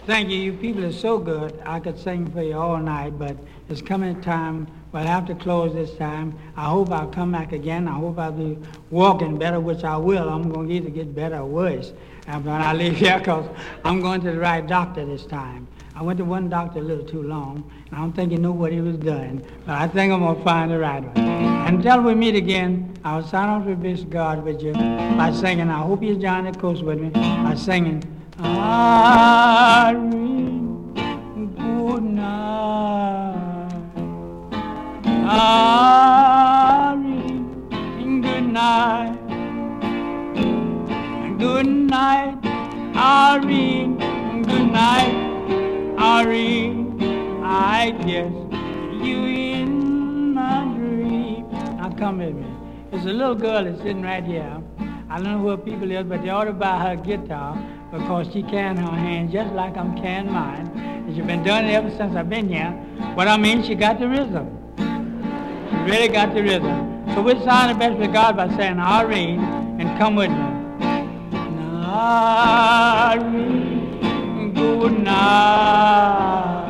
Thank you. You people are so good. I could sing for you all night, but it's coming time. We'll have to close this time. I hope I'll come back again. I hope I'll be walking better, which I will. I'm going to either get better or worse after I leave here, because I'm going to the right doctor this time. I went to one doctor a little too long, and I don't think he knew what he was doing, but I think I'm going to find the right one. Until we meet again, I'll sign off with this God with you by singing. I hope you join the course with me by singing. Irene, good night. Irene, good night. Good night, Irene. Good night, Irene. I guess you in my dream. Now come with me. There's a little girl that's sitting right here. I don't know who her people is, but they ought to buy her a guitar, because she can her hand just like I'm can mine. And she's been doing it ever since I've been here. But I mean, she got the rhythm. She really got the rhythm. So we'll sign the best with God by saying Irene, and come with me. Irene, good night.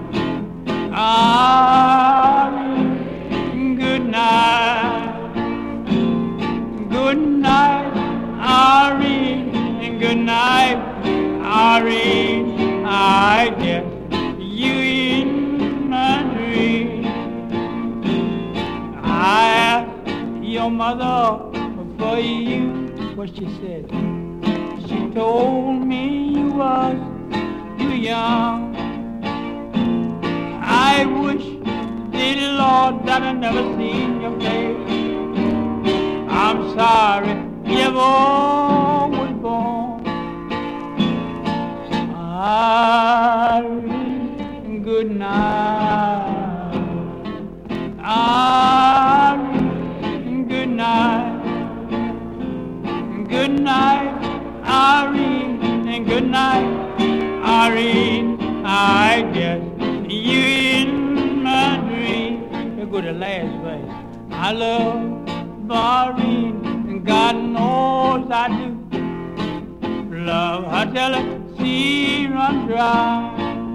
Irene, good night. Good night, Irene. Good night, Irene. I guess you in my dream. I asked your mother for you what she said. She told me you was too young. I wish, dear Lord, that I never seen your face. I'm sorry you ever was born. Irene, good night. Irene, good night. Good night, Irene, and good night, Irene. I guess you in my dream. We'll go to the last verse. I love Irene, and God knows I do. Love her till the sea runs dry.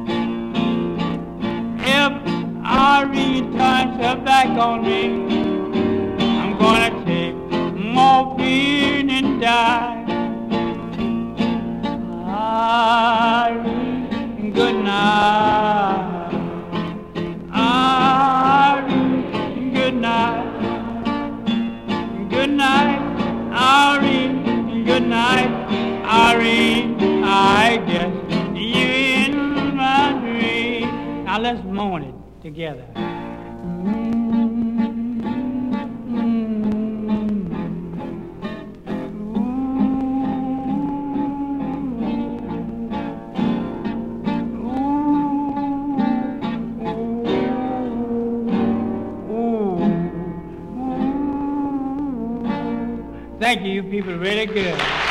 If Irene turns her back on me, I'm gonna take morphine and die. Irene, good night. Irene, good night. Good night, Irene. Good night, Irene. I guess you in my dream. Now let's moan it together. Thank you, you people, really good.